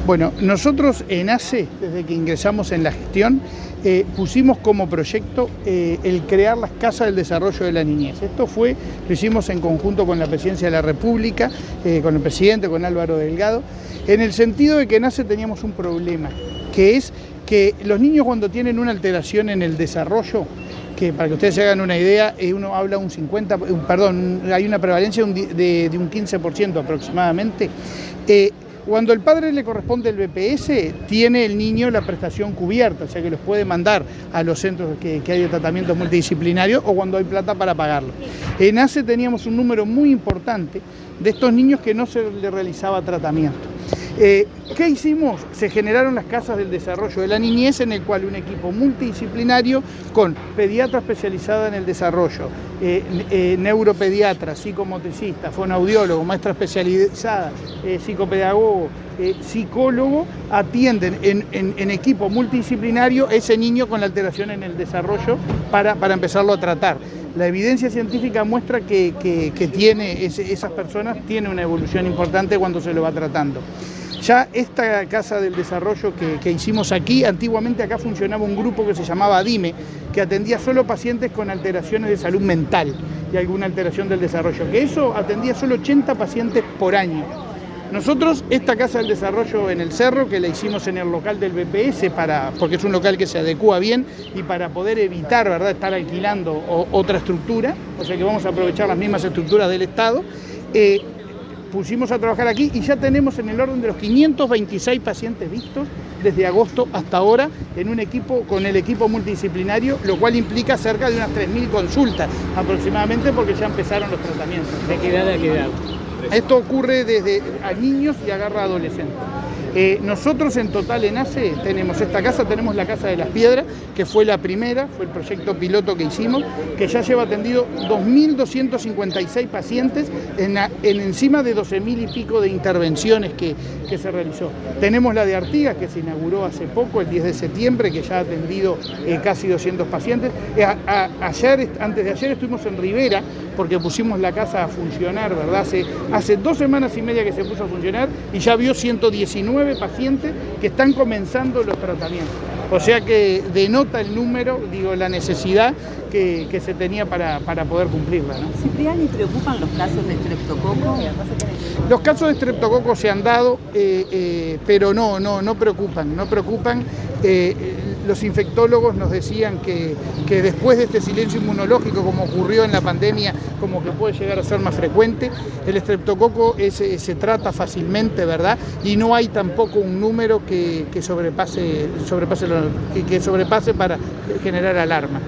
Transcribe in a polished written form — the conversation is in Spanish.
Bueno, nosotros en ACE, desde que ingresamos en la gestión, pusimos como proyecto el crear las casas del desarrollo de la niñez. Esto lo hicimos en conjunto con la Presidencia de la República, con el presidente, con Álvaro Delgado, en el sentido de que en ACE teníamos un problema, que es que los niños cuando tienen una alteración en el desarrollo, que para que ustedes se hagan una idea, uno habla hay una prevalencia de un 15% aproximadamente. Cuando el padre le corresponde el BPS, tiene el niño la prestación cubierta, o sea que los puede mandar a los centros que hay de tratamiento multidisciplinario o cuando hay plata para pagarlo. En ACE teníamos un número muy importante de estos niños que no se le realizaba tratamiento. ¿Qué hicimos? Se generaron las casas del desarrollo de la niñez, en el cual un equipo multidisciplinario con pediatra especializada en el desarrollo, neuropediatra, psicomotricista, fonoaudiólogo, maestra especializada, psicopedagogo, psicólogo, atienden en equipo multidisciplinario ese niño con la alteración en el desarrollo para empezarlo a tratar. La evidencia científica muestra que esas personas tienen una evolución importante cuando se lo va tratando. Ya esta casa del desarrollo que hicimos aquí, antiguamente acá funcionaba un grupo que se llamaba DIME, que atendía solo pacientes con alteraciones de salud mental y alguna alteración del desarrollo, que eso atendía solo 80 pacientes por año. Nosotros esta casa del desarrollo en el Cerro, que la hicimos en el local del BPS, porque es un local que se adecúa bien y para poder evitar, ¿verdad?, estar alquilando otra estructura, o sea que vamos a aprovechar las mismas estructuras del Estado, pusimos a trabajar aquí y ya tenemos en el orden de los 526 pacientes vistos desde agosto hasta ahora con el equipo multidisciplinario, lo cual implica cerca de unas 3.000 consultas aproximadamente, porque ya empezaron los tratamientos. ¿De qué edad a qué edad? Esto ocurre desde a niños y agarra a adolescentes. Nosotros en total en ACE tenemos esta casa, tenemos la Casa de las Piedras, que fue la primera, fue el proyecto piloto que hicimos, que ya lleva atendido 2.256 pacientes en encima de 12.000 y pico de intervenciones que se realizó. Tenemos la de Artigas, que se inauguró hace poco, el 10 de septiembre, que ya ha atendido casi 200 pacientes. Antes de ayer estuvimos en Rivera, porque pusimos la casa a funcionar, ¿verdad? Hace 2 semanas y media que se puso a funcionar y ya vio 119 pacientes que están comenzando los tratamientos. O sea que denota el número, la necesidad que se tenía para poder cumplirla, ¿no? Cipriani, ¿preocupan los casos de estreptococo? Los casos de estreptococo se han dado, pero no preocupan. Los infectólogos nos decían que después de este silencio inmunológico, como ocurrió en la pandemia, como que puede llegar a ser más frecuente, el estreptococo se trata fácilmente, ¿verdad? Y no hay tampoco un número que sobrepase para generar alarma.